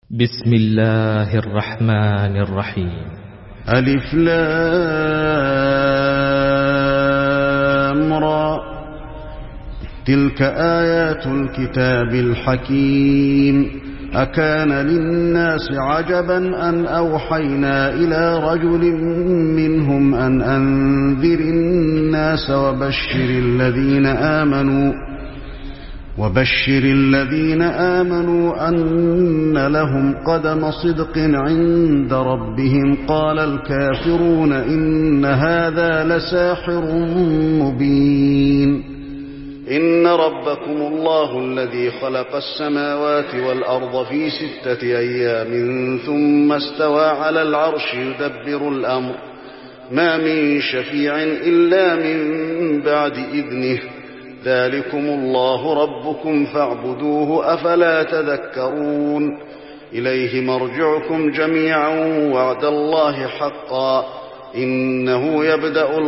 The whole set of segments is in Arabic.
بسم الله الرحمن الرحيم. ألف لام را، تلك آيات الكتاب الحكيم. أكان للناس عجبا أن أوحينا إلى رجل منهم أن أنذر الناس وبشر الذين آمنوا أن لهم قدم صدق عند ربهم. قال الكافرون إن هذا لساحر مبين. إن ربكم الله الذي خلق السماوات والأرض في 6 أيام ثم استوى على العرش يدبر الأمر، ما من شفيع إلا من بعد إذنه. ذلكم الله ربكم فاعبدوه، أفلا تذكرون. إليه مرجعكم جميعا وعد الله حقا، إنه يبدأ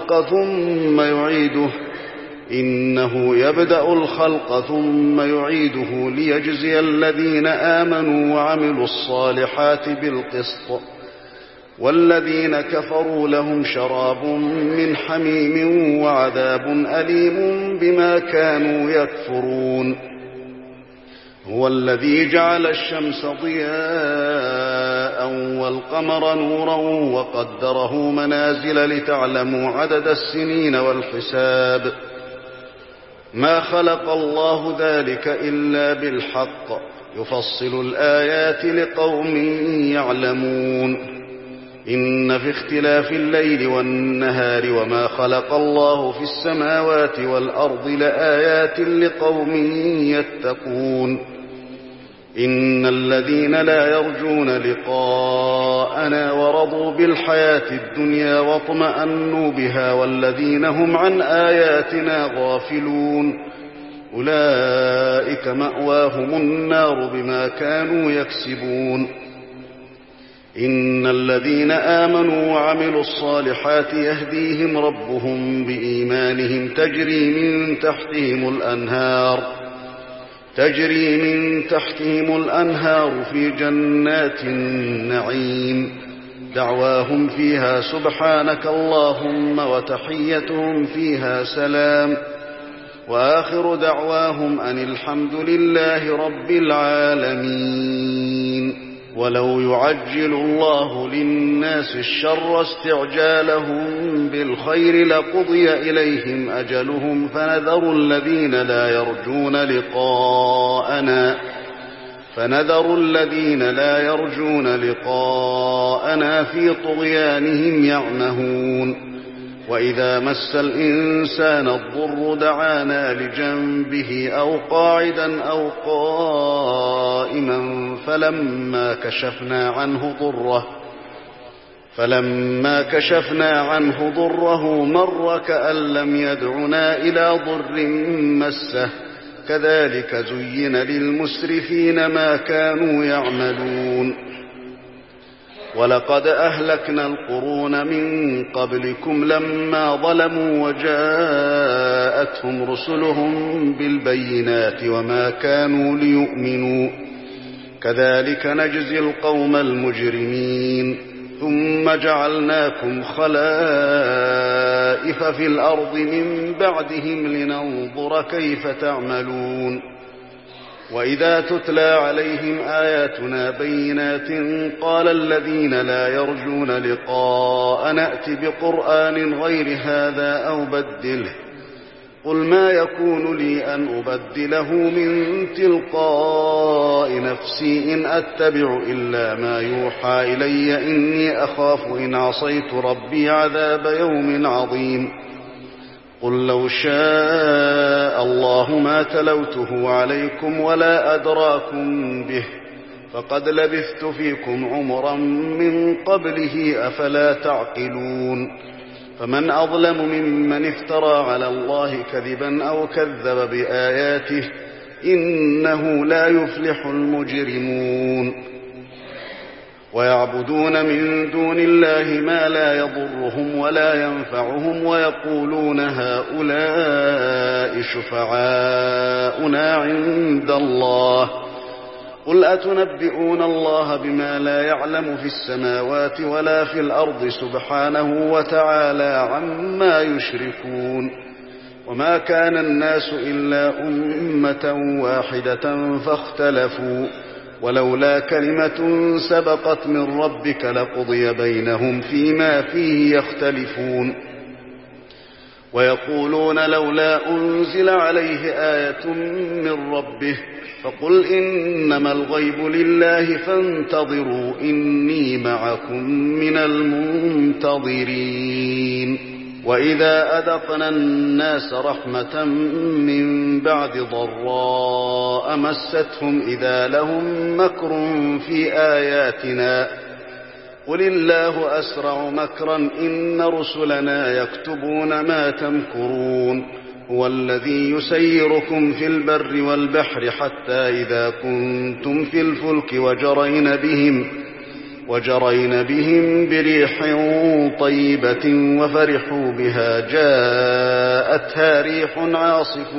الخلق ثم يعيده ليجزي الذين آمنوا وعملوا الصالحات بالقسط، والذين كفروا لهم شراب من حميم وعذاب أليم بما كانوا يكفرون. هو الذي جعل الشمس ضياء والقمر نورا وقدره منازل لتعلموا عدد السنين والحساب. ما خلق الله ذلك إلا بالحق، يفصل الآيات لقوم يعلمون. إن في اختلاف الليل والنهار وما خلق الله في السماوات والأرض لآيات لقوم يتقون. إن الذين لا يرجون لقاءنا ورضوا بالحياة الدنيا واطمأنوا بها والذين هم عن آياتنا غافلون أولئك مأواهم النار بما كانوا يكسبون. إن الذين آمنوا وعملوا الصالحات يهديهم ربهم بإيمانهم تجري من تحتهم الأنهار في جنات النعيم. دعواهم فيها سبحانك اللهم وتحيتهم فيها سلام، وآخر دعواهم أن الحمد لله رب العالمين. ولو يعجل الله للناس الشر استعجالهم بالخير لقضي إليهم أجلهم، فنذر الذين لا يرجون لقاءنا في طغيانهم يعمهون. وإذا مس الإنسان الضر دعانا لجنبه أو قاعدا أو قائما فلما كشفنا عنه ضره مر كأن لم يدعنا إلى ضر مسه. كذلك زين للمسرفين ما كانوا يعملون. ولقد أهلكنا القرون من قبلكم لما ظلموا وجاءتهم رسلهم بالبينات وما كانوا ليؤمنوا، كذلك نجزي القوم المجرمين. ثم جعلناكم خلائف في الأرض من بعدهم لننظر كيف تعملون. وإذا تتلى عليهم آياتنا بينات قال الذين لا يرجون لقاء نأت بقرآن غير هذا أو بدله. قل ما يكون لي أن أبدله من تلقاء نفسي إن أتبع إلا ما يوحى إلي إني أخاف إن عصيت ربي عذاب يوم عظيم. قل لو شاء الله ما تلوته عليكم ولا أدراكم به، فقد لبثت فيكم عمرا من قبله أفلا تعقلون. فمن أظلم ممن افترى على الله كذبا أو كذب بآياته، إنه لا يفلح المجرمون. ويعبدون من دون الله ما لا يضرهم ولا ينفعهم ويقولون هؤلاء شفعاؤنا عند الله، قل أتنبئون الله بما لا يعلم في السماوات ولا في الأرض سبحانه وتعالى عما يشركون. وما كان الناس إلا أمة واحدة فاختلفوا ولولا كلمة سبقت من ربك لقضي بينهم فيما فيه يختلفون. ويقولون لولا أنزل عليه آية من ربه فقل إنما الغيب لله فانتظروا إني معكم من المنتظرين. وإذا أذقنا الناس رحمة من بعد ضراء مستهم إذا لهم مكر في آياتنا قل الله أسرع مكرا إن رسلنا يكتبون ما تمكرون. هو الذي يسيركم في البر والبحر حتى إذا كنتم في الفلك وجرين بهم بريح طيبة وفرحوا بها جاءتها ريح عاصف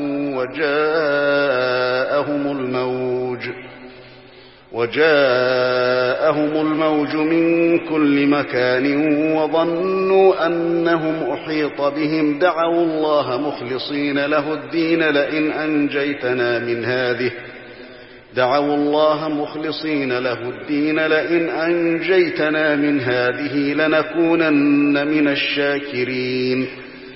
وجاءهم الموج من كل مكان وظنوا أنهم أحيط بهم دعوا الله مخلصين له الدين لئن أنجيتنا من هذه لنكونن من الشاكرين.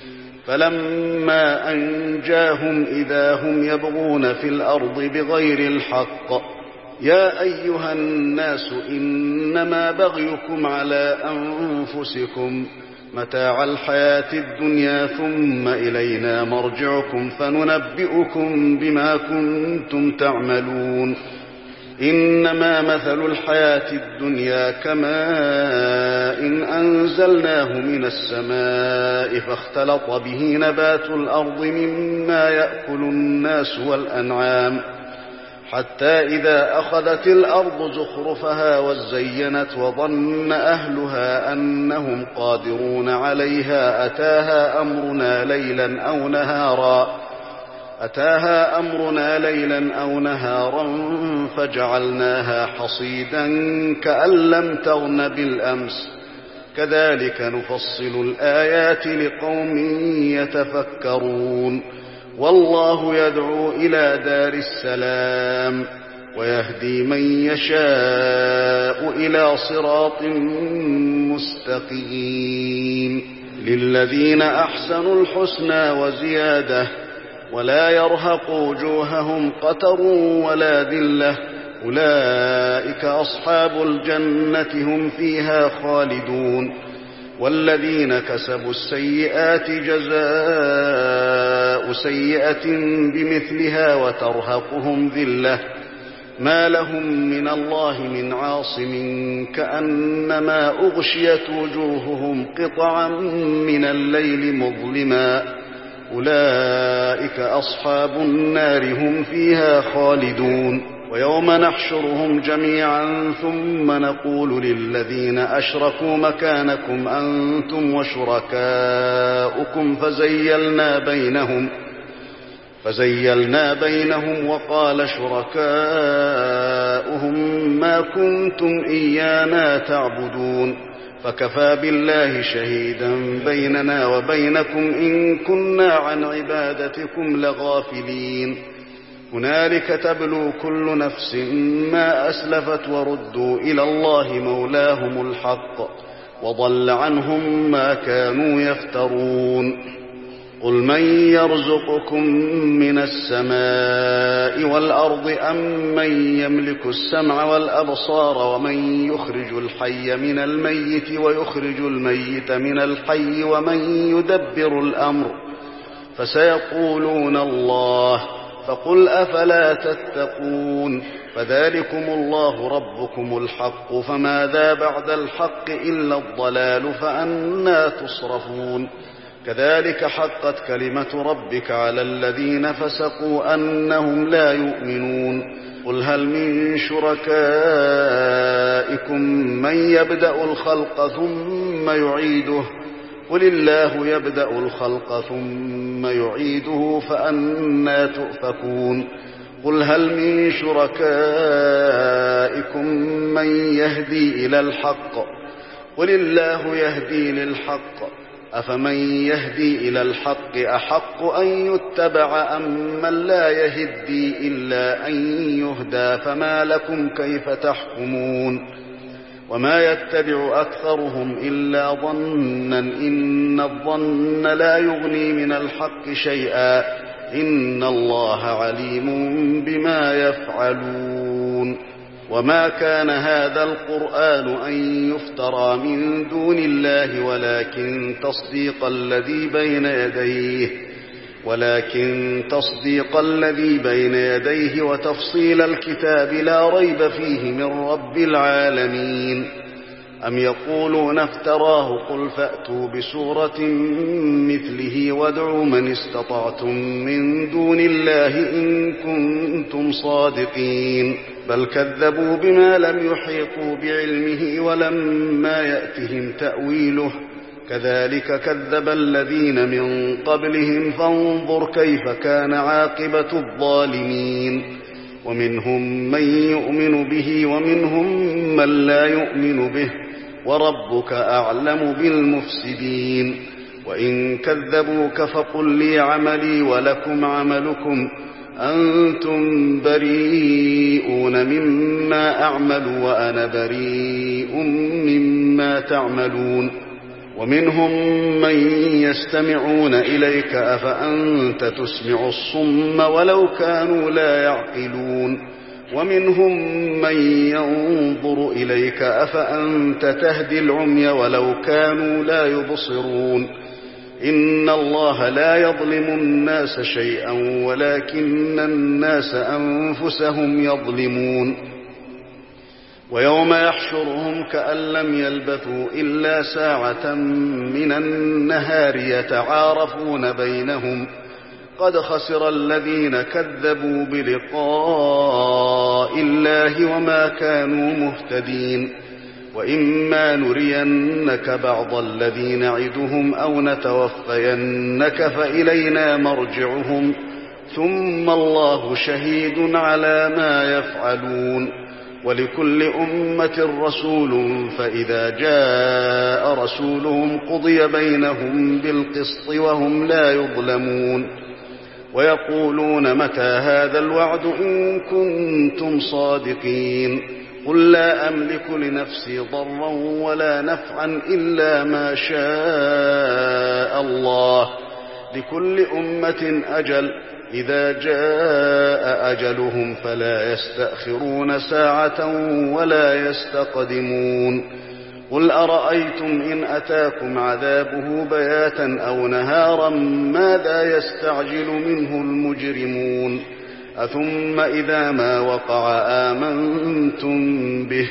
فلما أنجاهم إذا هم يبغون في الأرض بغير الحق يا أيها الناس إنما بغيكم على أنفسكم متاع الحياة الدنيا ثم إلينا مرجعكم فننبئكم بما كنتم تعملون. إنما مثل الحياة الدنيا كماء إن أنزلناه من السماء فاختلط به نبات الأرض مما يأكل الناس والأنعام حتى إذا أخذت الأرض زخرفها وزينت وظن أهلها أنهم قادرون عليها أتاها أمرنا ليلا أو نهارا فجعلناها حصيدا كأن لم تغن بالأمس كذلك نفصل الآيات لقوم يتفكرون. والله يدعو إلى دار السلام ويهدي من يشاء إلى صراط مستقيم. للذين أحسنوا الحسنى وزيادة ولا يرهق وجوههم قتر ولا ذلة أولئك أصحاب الجنة هم فيها خالدون. والذين كسبوا السيئات جزاء سيئة بمثلها وترهقهم ذلة ما لهم من الله من عاصم كأنما أغشيت وجوههم قطعا من الليل مظلما أولئك أصحاب النار هم فيها خالدون. ويوم نحشرهم جميعا ثم نقول للذين أشركوا مكانكم أنتم وشركاؤكم فزيلنا بينهم وقال شركاؤهم ما كنتم إيانا تعبدون فكفى بالله شهيدا بيننا وبينكم إن كنا عن عبادتكم لغافلين. هنالك تبلو كل نفس ما أسلفت وردوا إلى الله مولاهم الحق وضل عنهم ما كانوا يفترون. قل من يرزقكم من السماء والأرض أم من يملك السمع والأبصار ومن يخرج الحي من الميت ويخرج الميت من الحي ومن يدبر الأمر فسيقولون الله فقل أفلا تتقون. فذلكم الله ربكم الحق فماذا بعد الحق إلا الضلال فأنى تصرفون. كذلك حقت كلمة ربك على الذين فسقوا أنهم لا يؤمنون. قل هل من شركائكم من يبدأ الخلق ثم يعيده قل الله يبدأ الخلق ثم يعيده فأنى تؤفكون. قل هل من شركائكم من يهدي إلى الحق قل الله يهدي للحق أفمن يهدي إلى الحق أحق أن يتبع أم من لا يهدي إلا أن يهدى فما لكم كيف تحكمون وما يتبع أكثرهم إلا ظنا إن الظن لا يغني من الحق شيئا إن الله عليم بما يفعلون وما كان هذا القرآن أن يفترى من دون الله ولكن تصديق الذي بين يديه وتفصيل الكتاب لا ريب فيه من رب العالمين أم يقولون افتراه قل فأتوا بسورة مثله وادعوا من استطعتم من دون الله إن كنتم صادقين بل كذبوا بما لم يحيطوا بعلمه ولما يأتهم تأويله كذلك كذب الذين من قبلهم فانظر كيف كان عاقبة الظالمين ومنهم من يؤمن به ومنهم من لا يؤمن به وربك أعلم بالمفسدين وإن كذبوك فقل لي عملي ولكم عملكم أنتم بريئون مما أعمل وأنا بريء مما تعملون ومنهم من يستمعون إليك أفأنت تسمع الصم ولو كانوا لا يعقلون ومنهم من ينظر إليك أفأنت تهدي العمي ولو كانوا لا يبصرون إن الله لا يظلم الناس شيئا ولكن الناس أنفسهم يظلمون ويوم يحشرهم كأن لم يلبثوا إلا ساعة من النهار يتعارفون بينهم قد خسر الذين كذبوا بلقاء الله وما كانوا مهتدين وإما نرينك بعض الذي نعدهم أو نتوفينك فإلينا مرجعهم ثم الله شهيد على ما يفعلون ولكل أمة رسول فإذا جاء رسولهم قضي بينهم بالقسط وهم لا يظلمون ويقولون متى هذا الوعد إن كنتم صادقين قل لا أملك لنفسي ضرا ولا نفعا إلا ما شاء الله لكل أمة أجل إذا جاء أجلهم فلا يستأخرون ساعة ولا يستقدمون قل أرأيتم إن أتاكم عذابه بياتا أو نهارا ماذا يستعجل منه المجرمون أثم إذا ما وقع آمنتم به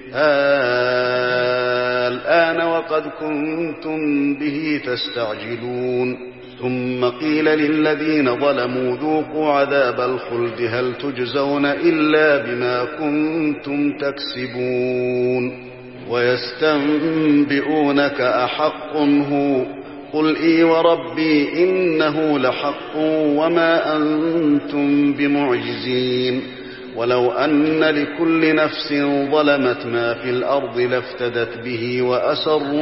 الآن وقد كنتم به تستعجلون ثم قيل للذين ظلموا ذوقوا عذاب الخلد هل تجزون إلا بما كنتم تكسبون ويستنبئونك أحق هو قل إي وربي إنه لحق وما أنتم بمعجزين ولو أن لكل نفس ظلمت ما في الأرض لافتدت به وأسروا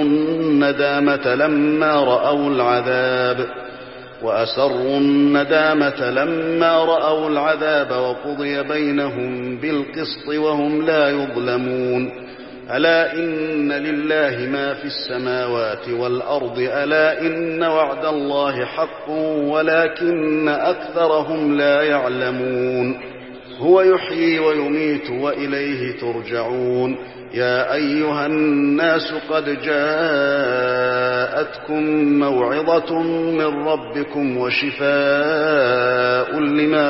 الندامة لما رأوا العذاب وقضي بينهم بالقسط وهم لا يظلمون ألا إن لله ما في السماوات والأرض ألا إن وعد الله حق ولكن أكثرهم لا يعلمون هو يحيي ويميت وإليه ترجعون يا أيها الناس قد جاءتكم موعظة من ربكم وشفاء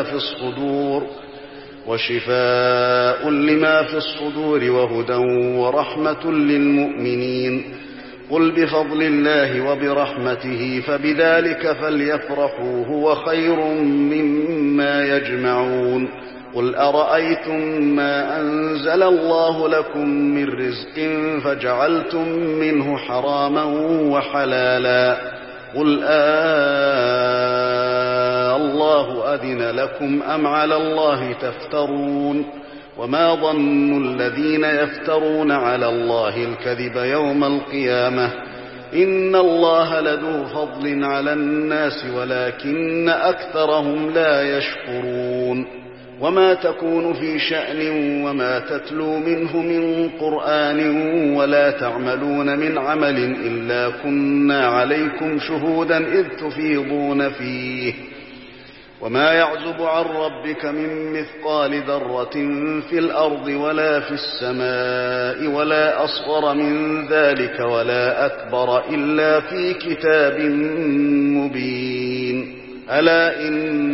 لما في الصدور وهدى ورحمة للمؤمنين قل بفضل الله وبرحمته فبذلك فليفرحوا هو خير مما يجمعون قل أرأيتم ما أنزل الله لكم من رزق فجعلتم منه حراما وحلالا قل الله أذن لكم أم على الله تفترون وما ظن الذين يفترون على الله الكذب يوم القيامة إن الله لذو فضل على الناس ولكن أكثرهم لا يشكرون وما تكون في شأن وما تتلو منه من قرآن ولا تعملون من عمل إلا كنا عليكم شهودا إذ تفيضون فيه وما يعزب عن ربك من مثقال ذرة في الأرض ولا في السماء ولا أصغر من ذلك ولا أكبر إلا في كتاب مبين ألا إن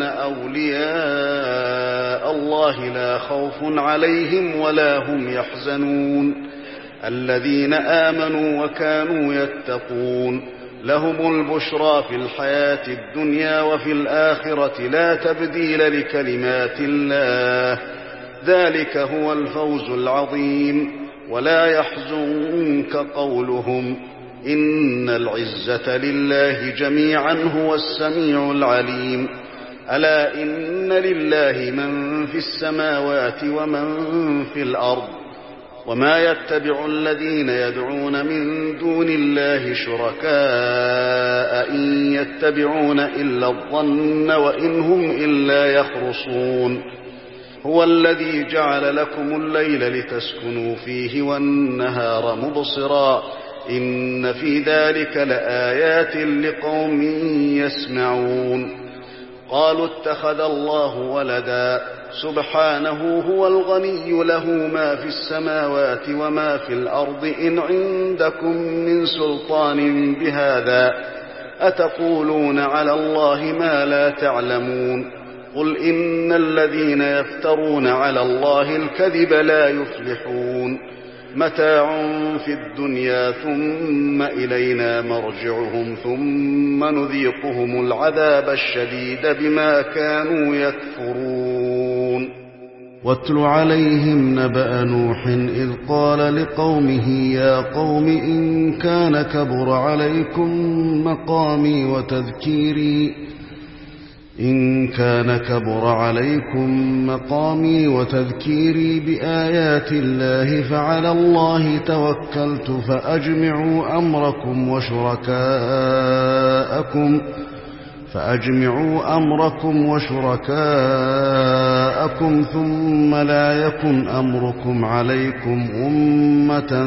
أولياء الله لا خوف عليهم ولا هم يحزنون الذين آمنوا وكانوا يتقون لهم البشرى في الحياة الدنيا وفي الآخرة لا تبديل لكلمات الله ذلك هو الفوز العظيم ولا يحزنك قولهم إن العزة لله جميعا هو السميع العليم ألا إن لله من في السماوات ومن في الأرض وما يتبع الذين يدعون من دون الله شركاء إن يتبعون إلا الظن وإن هم إلا يخرصون هو الذي جعل لكم الليل لتسكنوا فيه والنهار مبصرا إن في ذلك لآيات لقوم يسمعون قالوا اتخذ الله ولدا سبحانه هو الغني له ما في السماوات وما في الأرض إن عندكم من سلطان بهذا أتقولون على الله ما لا تعلمون قل إن الذين يفترون على الله الكذب لا يفلحون متاع في الدنيا ثم إلينا مرجعهم ثم نذيقهم العذاب الشديد بما كانوا يكفرون واتل عليهم نبأ نوح إذ قال لقومه يا قوم إن كان كبر عليكم مقامي وتذكيري بآيات الله فعلى الله توكلت فأجمعوا أمركم وشركاءكم ثم لا يكن أمركم عليكم أمة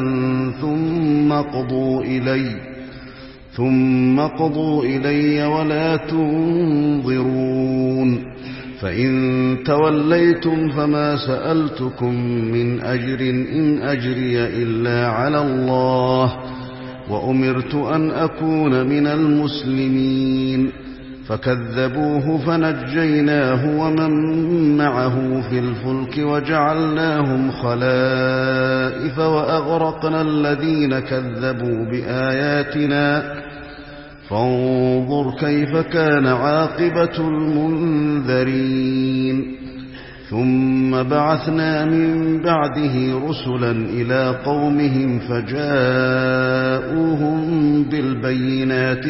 ثم قضوا إلي ولا تنظرون فإن توليتم فما سألتكم من أجر إن أجري إلا على الله وأمرت أن أكون من المسلمين فكذبوه فنجيناه ومن معه في الفلك وجعلناهم خلائف وأغرقنا الذين كذبوا بآياتنا فانظر كيف كان عاقبة المنذرين ثم بعثنا من بعده رسلا إلى قومهم فجاءوهم بالبينات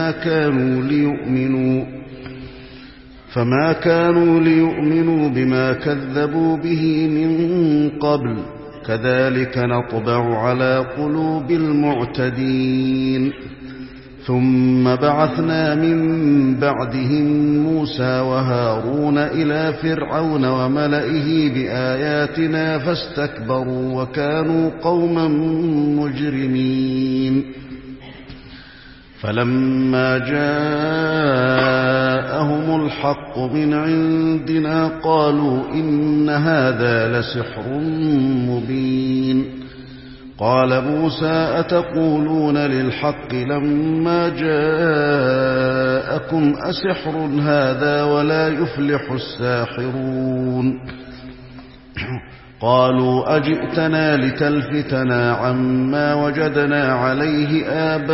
فما كانوا ليؤمنوا بما كذبوا به من قبل كذلك نطبع على قلوب المعتدين ثم بعثنا من بعدهم موسى وهارون إلى فرعون وملئه بآياتنا فاستكبروا وكانوا قوما مجرمين فلما جاءهم الحق من عندنا قالوا إن هذا لسحر مبين قال موسى أتقولون للحق لما جاءكم أسحر هذا ولا يفلح الساحرون قالوا أجئتنا لتلفتنا عما وجدنا عليه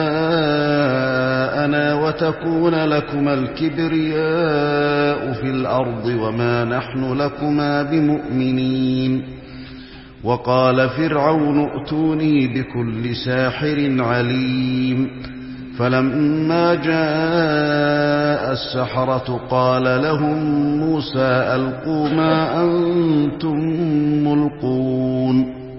آباءنا وتكون لكما الكبرياء في الأرض وما نحن لكما بمؤمنين وقال فرعون ائتوني بكل ساحر عليم فلما جاء السحرة قال لهم موسى ألقوا ما أنتم ملقون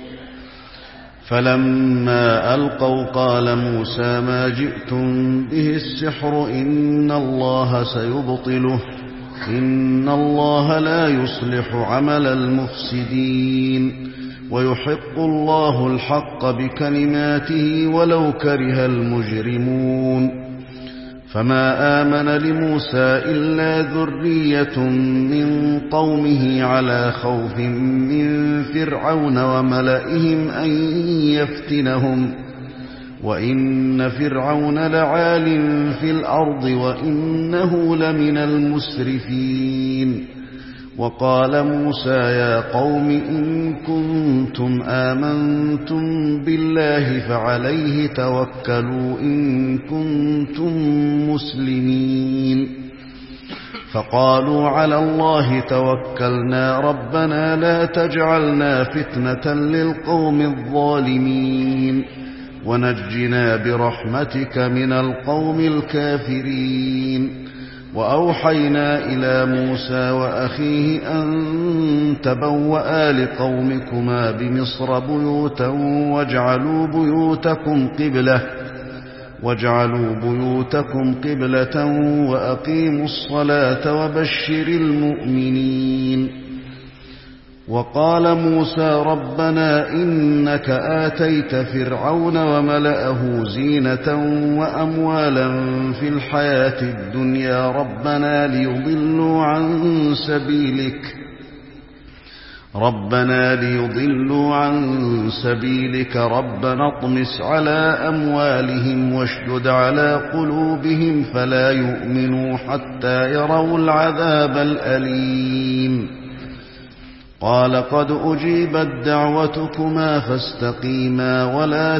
فلما ألقوا قال موسى ما جئتم به السحر إن الله سيبطله إن الله لا يصلح عمل المفسدين ويحق الله الحق بكلماته ولو كره المجرمون فما آمن لموسى إلا ذرية من قومه على خوف من فرعون وملئهم أن يفتنهم وإن فرعون لعال في الأرض وإنه لمن المسرفين وقال موسى يا قوم إن كنتم آمنتم بالله فعليه توكلوا إن كنتم مسلمين فقالوا على الله توكلنا ربنا لا تجعلنا فتنة للقوم الظالمين ونجنا برحمتك من القوم الكافرين وأوحينا إلى موسى وأخيه أن تبوأ لقومكما بمصر بيوتا واجعلوا بيوتكم قبلة وأقيموا الصلاة وبشر المؤمنين وقال موسى ربنا إنك آتيت فرعون وملأه زينة وأموالا في الحياة الدنيا ربنا ليضلوا عن سبيلك ربنا اطمس على أموالهم واشدد على قلوبهم فلا يؤمنوا حتى يروا العذاب الأليم قال قد أجيبت دعوتكما فاستقيما ولا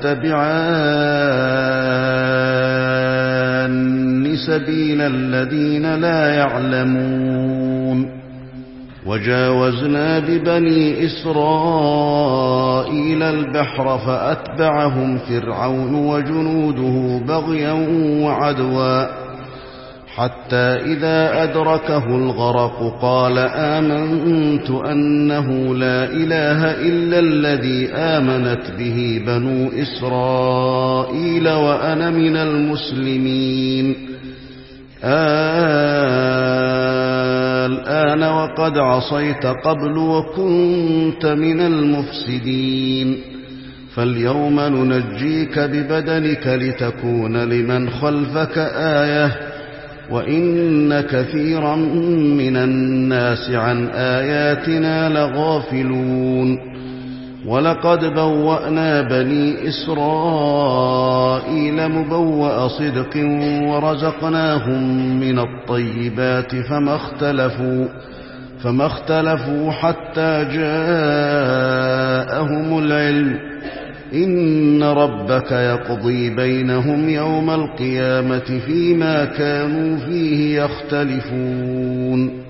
تتبعان سبيل الذين لا يعلمون وجاوزنا ببني إسرائيل البحر فأتبعهم فرعون وجنوده بغيا وعدوا حتى إذا أدركه الغرق قال آمنت أنه لا إله إلا الذي آمنت به بنو إسرائيل وأنا من المسلمين الآن وقد عصيت قبل وكنت من المفسدين فاليوم ننجيك ببدنك لتكون لمن خلفك آية وإن كثيرا من الناس عن آياتنا لغافلون ولقد بوأنا بني إسرائيل مبوأ صدق ورزقناهم من الطيبات فما اختلفوا حتى جاءهم العلم إن ربك يقضي بينهم يوم القيامة فيما كانوا فيه يختلفون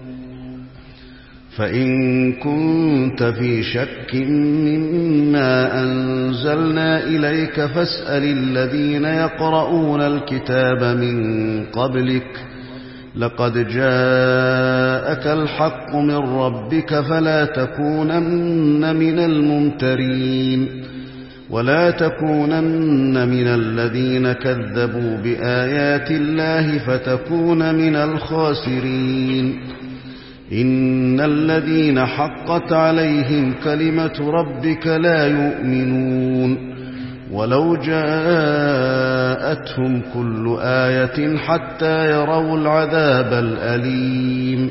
فإن كنت في شك مما أنزلنا إليك فاسأل الذين يقرؤون الكتاب من قبلك لقد جاءك الحق من ربك فلا تكونن من الممترين ولا تكونن من الذين كذبوا بآيات الله فتكون من الخاسرين إن الذين حقت عليهم كلمة ربك لا يؤمنون ولو جاءتهم كل آية حتى يروا العذاب الأليم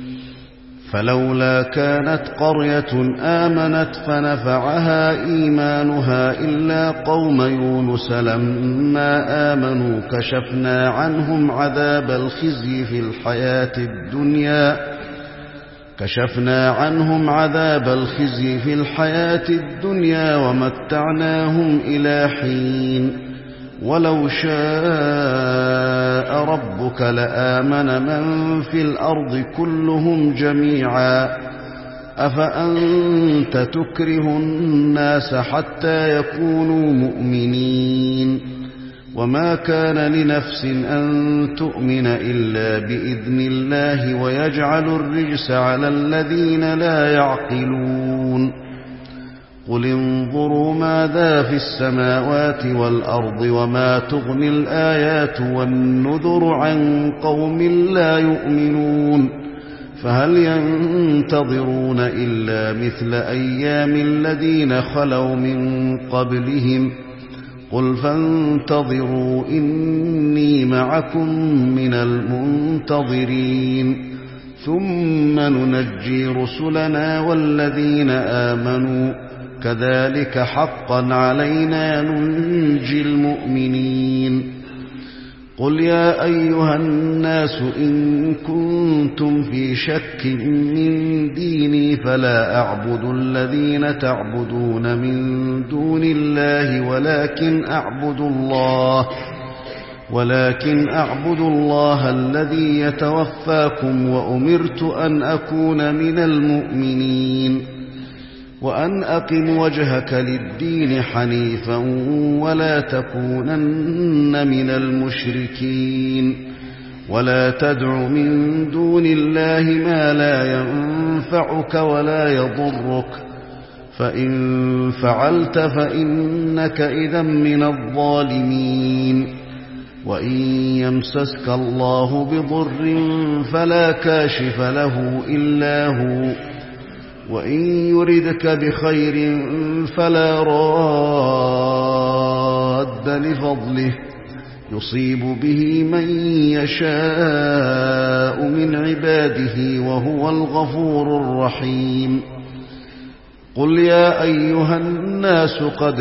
فلولا كانت قرية آمنت فنفعها إيمانها إلا قوم يونس لما آمنوا كشفنا عنهم عذاب الخزي في الحياة الدنيا ومتعناهم إلى حين ولو شاء ربك لآمن من في الأرض كلهم جميعا أفأنت تكره الناس حتى يكونوا مؤمنين وما كان لنفس أن تؤمن إلا بإذن الله ويجعل الرجس على الذين لا يعقلون قل انظروا ماذا في السماوات والأرض وما تغني الآيات والنذر عن قوم لا يؤمنون فهل ينتظرون إلا مثل أيام الذين خلوا من قبلهم قل فانتظروا إني معكم من المنتظرين ثم ننجي رسلنا والذين آمنوا كذلك حقا علينا ننجي المؤمنين قل يا أيها الناس إن كنتم في شك من ديني فلا أعبد الذين تعبدون من دون الله ولكن أعبد الله الذي يتوفاكم وأمرت أن أكون من المؤمنين وأن أقم وجهك للدين حنيفا ولا تكونن من المشركين ولا تدع من دون الله ما لا ينفعك ولا يضرك فإن فعلت فإنك إذا من الظالمين وإن يمسسك الله بضر فلا كاشف له إلا هو وإن يردك بخير فلا راد لفضله يصيب به من يشاء من عباده وهو الغفور الرحيم قل يا أيها الناس قد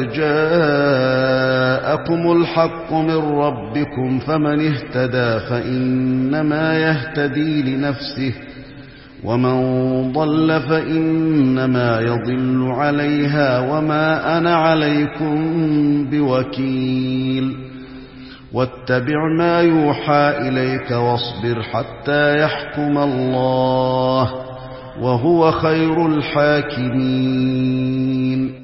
جاءكم الحق من ربكم فمن اهتدى فإنما يهتدي لنفسه ومن ضل فإنما يضل عليها وما أنا عليكم بوكيل واتبع ما يوحى إليك واصبر حتى يحكم الله وهو خير الحاكمين